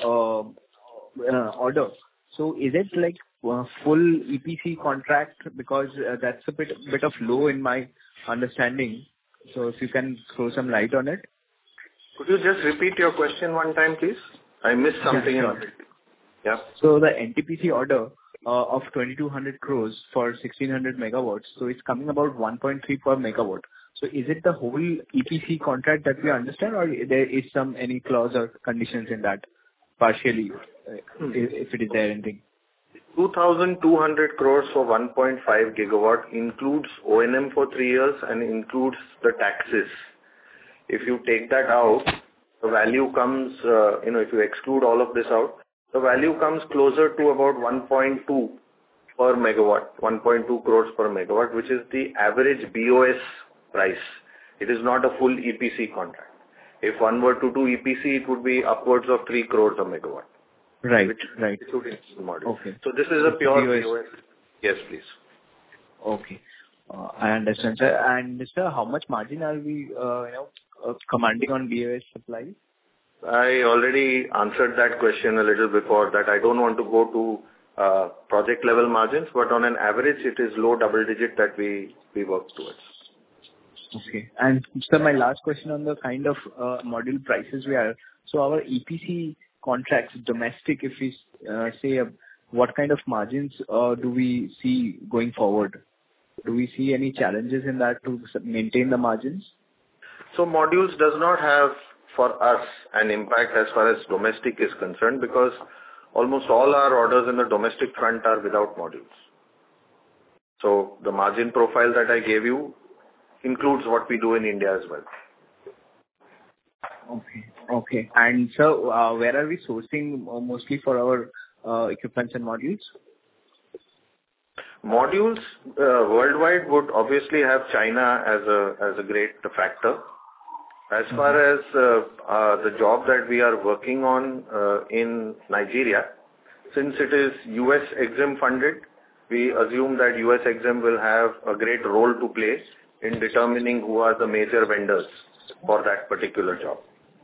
order. So is it like full EPC contract? Because that's a bit of low in my understanding. So if you can throw some light on it. Could you just repeat your question one time, please? I missed something. Yeah, sure. Yeah. So the NTPC order of 2200 crores for 1600 megawatts. So it's coming about 1.3 per megawatt. So is it the whole EPC contract that we understand, or there is any clause or conditions in that partially, if it is there anything? 2,200 crores for 1.5 gigawatt includes O&M for 3 years and includes the taxes. If you take that out, the value comes, if you exclude all of this out, the value comes closer to about 1.2 per megawatt, 1.2 crores per megawatt, which is the average BOS price. It is not a full EPC contract. If one were to do EPC, it would be upwards of 3 crores a megawatt. Right. Including module. Okay. So this is a pure BOS. Yes, please. Okay. I understand, sir. And sir, how much margin are we, commanding on BOS supply? I already answered that question a little before, that I don't want to go to project level margins, but on an average, it is low double digit that we work towards. Okay. And sir, my last question on the kind of module prices we are. So our EPC contracts, domestic, if we say, what kind of margins do we see going forward? Do we see any challenges in that to maintain the margins? So modules does not have, for us, an impact as far as domestic is concerned, because almost all our orders in the domestic front are without modules. So the margin profile that I gave you includes what we do in India as well. Okay. And so, where are we sourcing mostly for our equipments and modules? Modules worldwide would obviously have China as a great factor. As far as the job that we are working on in Nigeria, since it is US EXIM funded, we assume that US EXIM will have a great role to play in determining who are the major vendors for that particular job.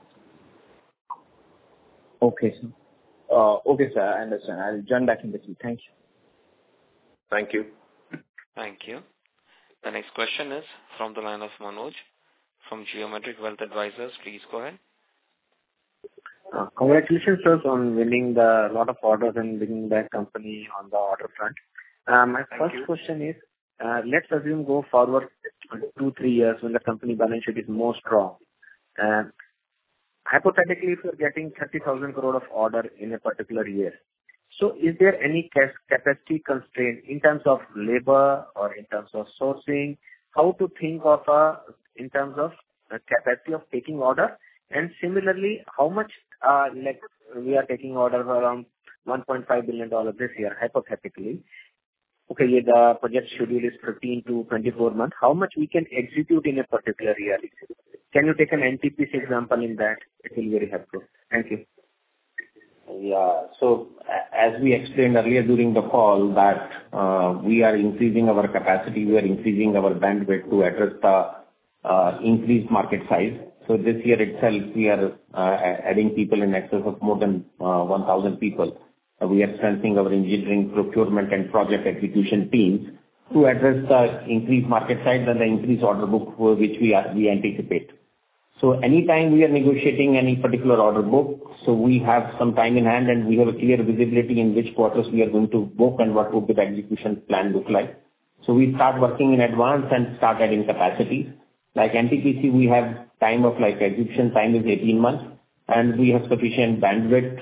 Okay, sir. Okay, sir, I understand. I'll join back in the queue. Thank you. Thank you. Thank you. The next question is from the line of Manoj from Geometric Wealth Advisors. Please go ahead. Congratulations, sir, on winning a lot of orders and bringing that company on the order front. My first question is, let's assume go forward 2-3 years when the company balance sheet is more strong. Hypothetically, if you're getting 30,000 crore of order in a particular year, so is there any capacity constraint in terms of labor or in terms of sourcing? How to think of in terms of capacity of taking order? And similarly, how much we are taking orders around $1.5 billion this year, hypothetically. Okay, the project schedule is 15 to 24 months. How much we can execute in a particular year? Can you take an NTPC example in that? It will be very helpful. Thank you. Yeah. So as we explained earlier during the call that we are increasing our capacity, we are increasing our bandwidth to address the increased market size. So this year itself, we are adding people in excess of more than 1,000 people. We are strengthening our engineering, procurement, and project execution teams to address the increased market size and the increased order book which we anticipate. So anytime we are negotiating any particular order book, so we have some time in hand and we have a clear visibility in which quarters we are going to book and what would be the execution plan look like. So we start working in advance and start adding capacity. Like NTPC, we have time of execution time is 18 months and we have sufficient bandwidth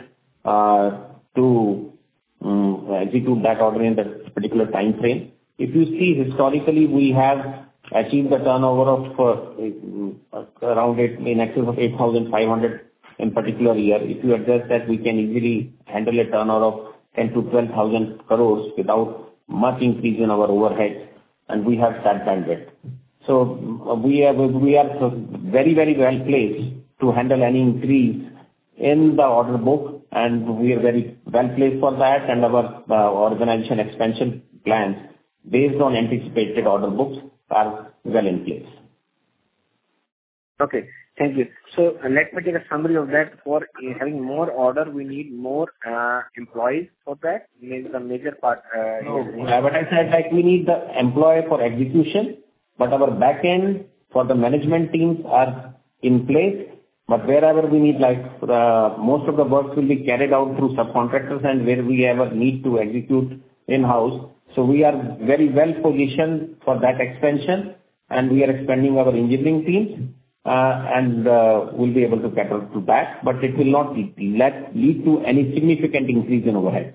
to execute that order in that particular time frame. If you see historically, we have achieved the turnover of around in excess of 8,500 in particular year. If you adjust that, we can easily handle a turnover of 10 to 12,000 crores without much increase in our overhead, and we have that bandwidth. So we are very, very well placed to handle any increase in the order book, and we are very well placed for that, and our organization expansion plans based on anticipated order books are well in place. Okay, thank you. So let me take a summary of that. For having more order, we need more employees for that. Means the major part. No, but I said we need the employee for execution, but our back end for the management teams are in place. But wherever we need, most of the work will be carried out through subcontractors, and where we ever need to execute in-house. So we are very well positioned for that expansion, and we are expanding our engineering teams, and we'll be able to cater to that, but it will not lead to any significant increase in overheads.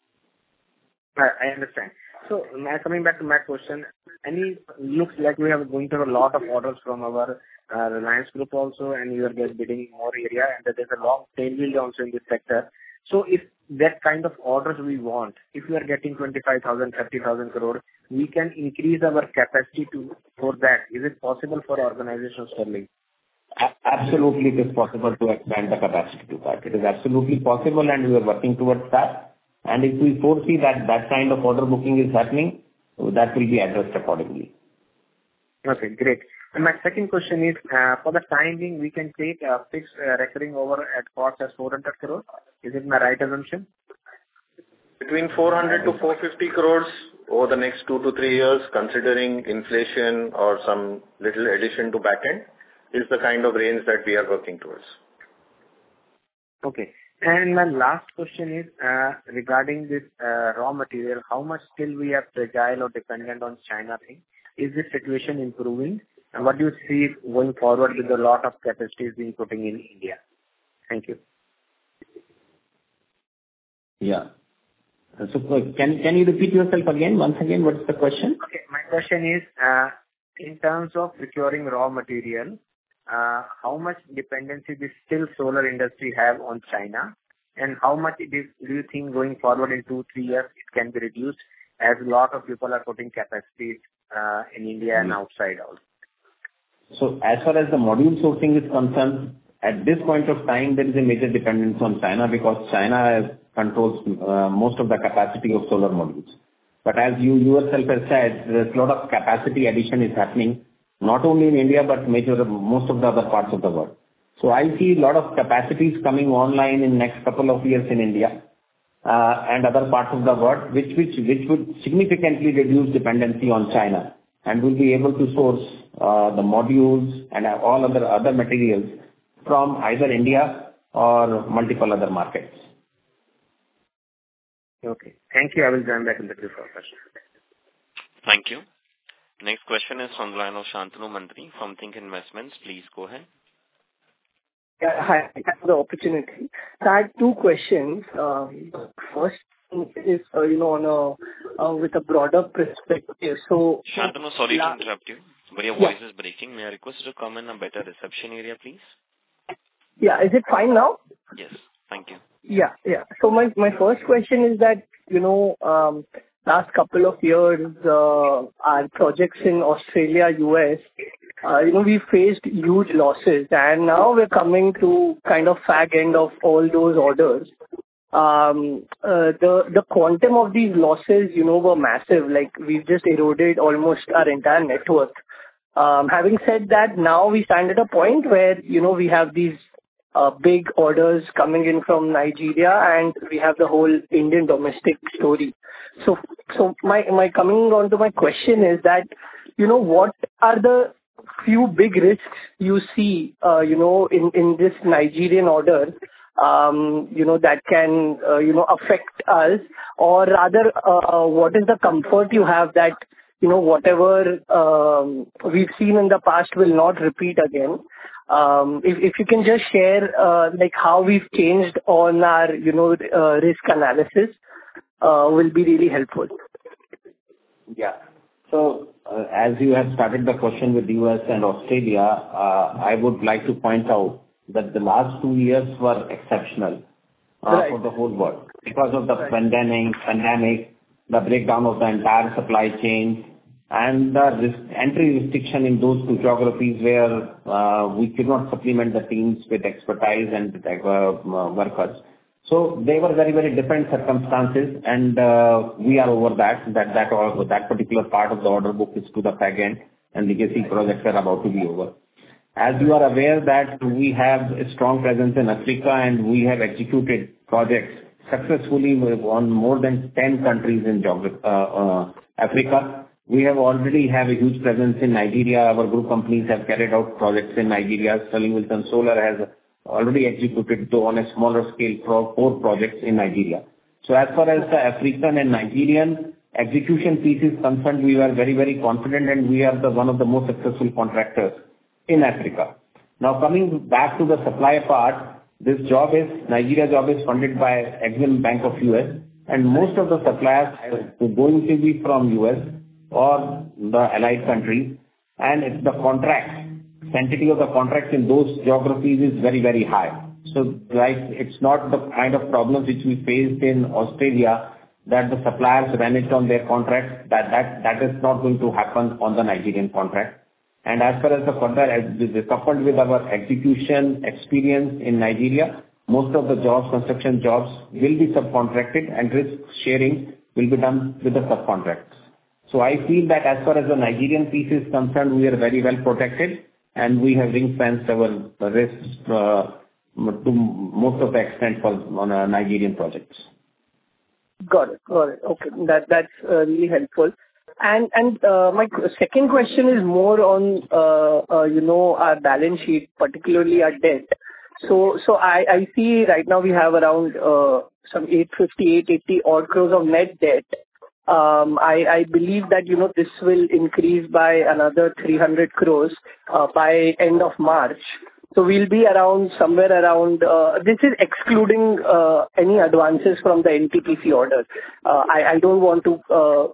I understand. So now coming back to my question, looks like we are going to have a lot of orders from our Reliance Group also, and you are just bidding more area, and there's a long tailwind also in this sector. So if that kind of orders we want, if we are getting 25,000, 30,000 crore, we can increase our capacity for that. Is it possible for organization Sterling? Absolutely, it is possible to expand the capacity to that. It is absolutely possible, and we are working towards that. And if we foresee that that kind of order booking is happening, that will be addressed accordingly. Okay, great. And my second question is, for the time being, we can take a fixed recurring over at cost as 400 crore. Is it my right assumption? Between 400 to 450 crores over the next 2 to 3 years, considering inflation or some little addition to backend, is the kind of range that we are working towards. Okay. And my last question is regarding this raw material. How much still we are fragile or dependent on China thing? Is this situation improving? And what do you see going forward with a lot of capacities being putting in India? Thank you. Yeah. So can you repeat yourself again? Once again, what is the question? Okay. My question is, in terms of procuring raw material, how much dependency this still solar industry have on China, and how much do you think going forward in 2-3 years it can be reduced, as a lot of people are putting capacities in India and outside also? So as far as the module sourcing is concerned, at this point of time, there is a major dependence on China because China controls most of the capacity of solar modules. But as you yourself have said, there's a lot of capacity addition is happening, not only in India, but most of the other parts of the world. So I see a lot of capacities coming online in next couple of years in India and other parts of the world, which would significantly reduce dependency on China, and will be able to source the modules and all other materials from either India or multiple other markets. Okay. Thank you. I will join back in the queue for questions. Thank you. Next question is from the line of Shantanu Mantri from Think Investments. Please go ahead. Yeah, hi. Thanks for the opportunity. So I had 2 questions. First is, with a broader perspective. So, Shantanu, sorry to interrupt you, but your voice is breaking. May I request you to come in a better reception area, please? Yeah, is it fine now? Yes, thank you. Yeah. So my first question is that, last couple of years, our projects in Australia, US, we faced huge losses, and now we're coming to kind of fag end of all those orders. The quantum of these losses, were massive. Like, we've just eroded almost our entire net worth. Having said that, now we stand at a point where, we have these big orders coming in from Nigeria, and we have the whole Indian domestic story. So my coming on to my question is that, what are the few big risks you see, in this Nigerian order, that can, affect us, or rather, what is the comfort you have that, whatever we've seen in the past will not repeat again? If you can just share, how we've changed on our, risk analysis, will be really helpful. Yeah. So, as you have started the question with US and Australia, I would like to point out that the last 2 years were exceptional for the whole world because of the pandemic, the breakdown of the entire supply chain, and the entry restriction in those 2 geographies where we could not supplement the teams with expertise and workers. So they were very, very different circumstances, and we are over that particular part of the order book is to the fag end, and legacy projects are about to be over. As you are aware that we have a strong presence in Africa, and we have executed projects successfully on more than 10 countries in Africa. We already have a huge presence in Nigeria. Our group companies have carried out projects in Nigeria. Sterling Wilson Solar has already executed, though on a smaller scale, 4 projects in Nigeria. So as far as the African and Nigerian execution piece is concerned, we were very, very confident, and we are one of the most successful contractors in Africa. Now, coming back to the supply part, Nigeria job is funded by Exim Bank of US, and most of the suppliers are going to be from US or the allied countries, and it's the contract, sanctity of the contracts in those geographies is very, very high. So, like, it's not the kind of problems which we faced in Australia, that the suppliers vanished on their contracts. That is not going to happen on the Nigerian contract. And as far as the contract, coupled with our execution experience in Nigeria, most of the jobs, construction jobs, will be subcontracted, and risk sharing will be done with the subcontracts. So I feel that as far as the Nigerian piece is concerned, we are very well protected, and we have ring-fenced our risks to most of the extent on Nigerian projects. Got it. Okay, that's really helpful. And my second question is more on our balance sheet, particularly our debt. So I see right now we have around some 880 odd crores of net debt. I believe that this will increase by another 300 crores by end of March. So we'll be somewhere around. This is excluding any advances from the NTPC order. I don't want to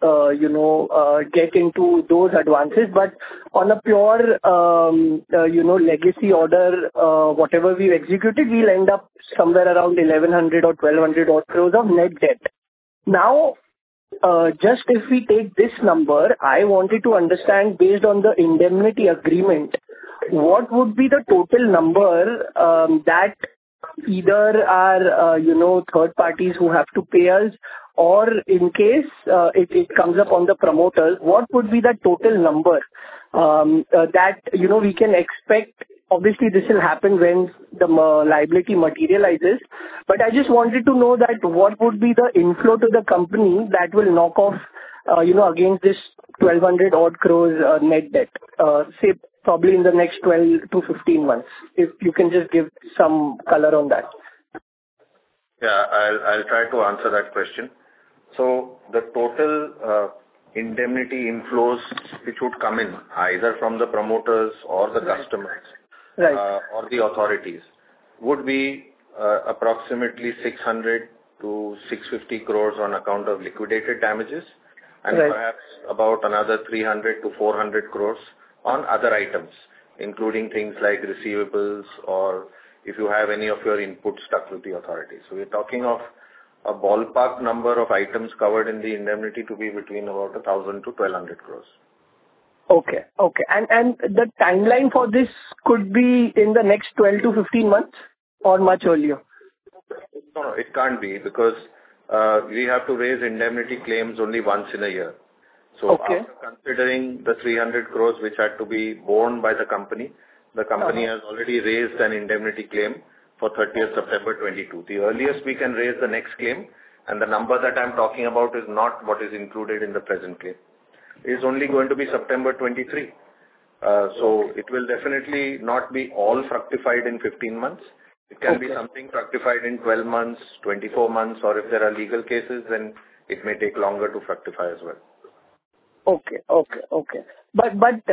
get into those advances, but on a pure legacy order, whatever we've executed, we'll end up somewhere around 1100 or 1200 odd crores of net debt. Now, just if we take this number, I wanted to understand, based on the indemnity agreement, what would be the total number that either are third parties who have to pay us, or in case it comes up on the promoters, what would be the total number that we can expect? Obviously, this will happen when the liability materializes, but I just wanted to know that what would be the inflow to the company that will knock off, against this 1,200 odd crores net debt, say probably in the next 12 to 15 months. If you can just give some color on that. Yeah, I'll try to answer that question. So the total indemnity inflows which would come in either from the promoters or the customers, or the authorities, would be approximately 600 to 650 crores on account of liquidated damages, and perhaps about another 300 to 400 crores on other items, including things like receivables, or if you have any of your inputs stuck with the authorities. So we're talking of a ballpark number of items covered in the indemnity to be between about 1,000 to 1,200 crores. Okay. And the timeline for this could be in the next 12 to 15 months or much earlier? No, it can't be, because we have to raise indemnity claims only once in a year. So after considering the 300 crores which had to be borne by the company has already raised an indemnity claim for 30th September 22. The earliest we can raise the next claim, and the number that I'm talking about is not what is included in the present claim. It is only going to be September 23. So it will definitely not be all fructified in 15 months. It can be something fructified in 12 months, 24 months, or if there are legal cases, then it may take longer to fructify as well. Okay. But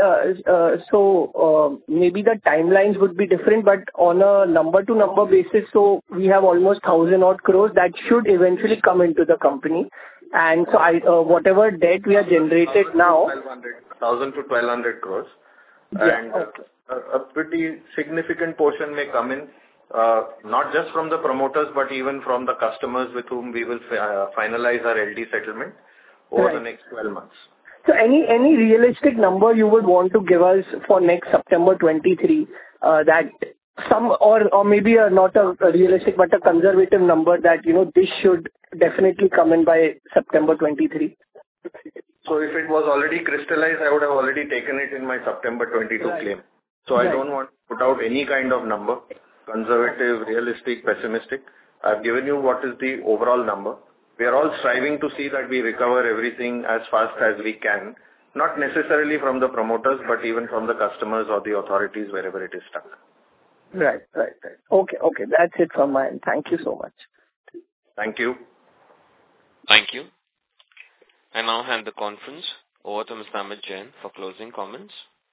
so maybe the timelines would be different, but on a number-to-number basis, so we have almost 1,000 odd crores that should eventually come into the company. And so whatever debt we have generated now... 1,000 to 1,200 crores. And a pretty significant portion may come in, not just from the promoters, but even from the customers with whom we will finalize our LD settlement over the next 12 months. So any realistic number you would want to give us for next September 23, that some, or maybe not a realistic but a conservative number that, this should definitely come in by September 23? So if it was already crystallized, I would have already taken it in my September 22 claim. So I don't want to put out any kind of number, conservative, realistic, pessimistic. I've given you what is the overall number. We are all striving to see that we recover everything as fast as we can, not necessarily from the promoters, but even from the customers or the authorities wherever it is stuck. Right. Okay. That's it from my end. Thank you so much. Thank you. Thank you. I now hand the conference over to Mr. Amit Jain for closing comments.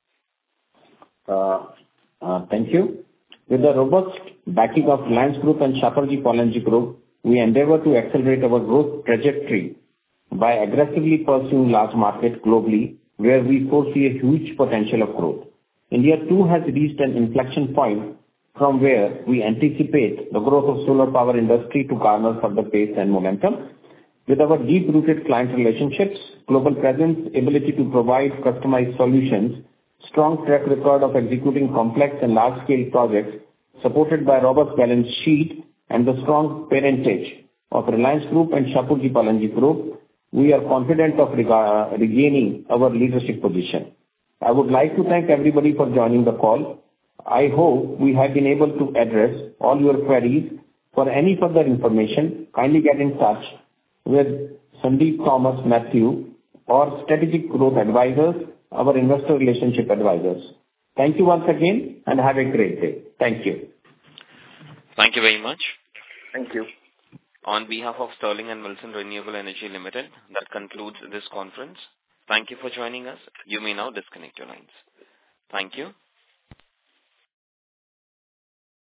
Thank you. With the robust backing of Reliance Group and Shapoorji Pallonji Group, we endeavor to accelerate our growth trajectory by aggressively pursuing large markets globally, where we foresee a huge potential of growth. India too has reached an inflection point from where we anticipate the growth of solar power industry to garner further pace and momentum. With our deep-rooted client relationships, global presence, ability to provide customized solutions, strong track record of executing complex and large-scale projects, supported by robust balance sheet and the strong parentage of Reliance Group and Shapoorji Pallonji Group, we are confident of regaining our leadership position. I would like to thank everybody for joining the call. I hope we have been able to address all your queries. For any further information, kindly get in touch with Sandeep Thomas Matthew or Strategic Growth Advisors, our investor relationship advisors. Thank you once again and have a great day. Thank you. Thank you very much. Thank you. On behalf of Sterling and Wilson Renewable Energy Limited, that concludes this conference. Thank you for joining us. You may now disconnect your lines. Thank you.